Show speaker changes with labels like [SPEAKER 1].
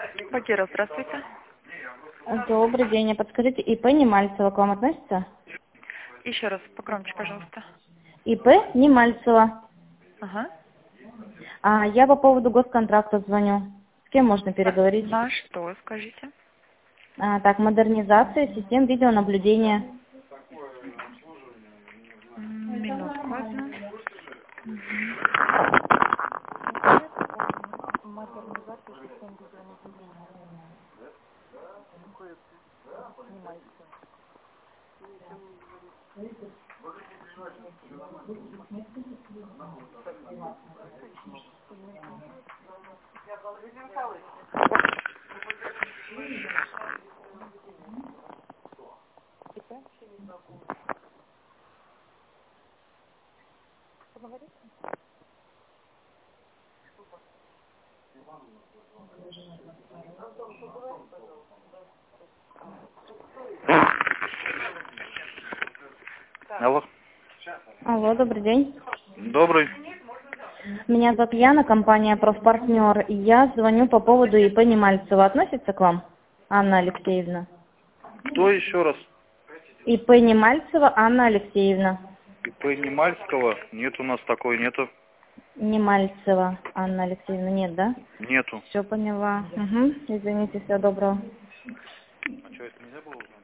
[SPEAKER 1] Багира, здравствуйте.
[SPEAKER 2] Добрый день. А подскажите, ИП Немальцева к вам относится?
[SPEAKER 1] Еще раз, погромче, пожалуйста.
[SPEAKER 2] ИП Немальцева.
[SPEAKER 1] Ага.
[SPEAKER 2] Я по поводу госконтракта звоню. С кем можно переговорить?
[SPEAKER 1] На что, скажите?
[SPEAKER 2] Так, модернизация систем видеонаблюдения.
[SPEAKER 1] Минутку одну.
[SPEAKER 3] Алло.
[SPEAKER 2] Алло, добрый день.
[SPEAKER 3] Добрый.
[SPEAKER 2] Меня зовут Яна, компания «Профпартнер». И я звоню по поводу ИП Немальцева. Относится к вам, Анна Алексеевна?
[SPEAKER 3] Кто еще раз?
[SPEAKER 2] ИП Немальцева Анна Алексеевна.
[SPEAKER 3] ИП Немальского? Нет, у нас такой нету.
[SPEAKER 2] Немальцева Анна Алексеевна. Нет, да?
[SPEAKER 3] Нету.
[SPEAKER 2] Все поняла. Угу. Извините, всего доброго.
[SPEAKER 3] А что, это нельзя было узнать?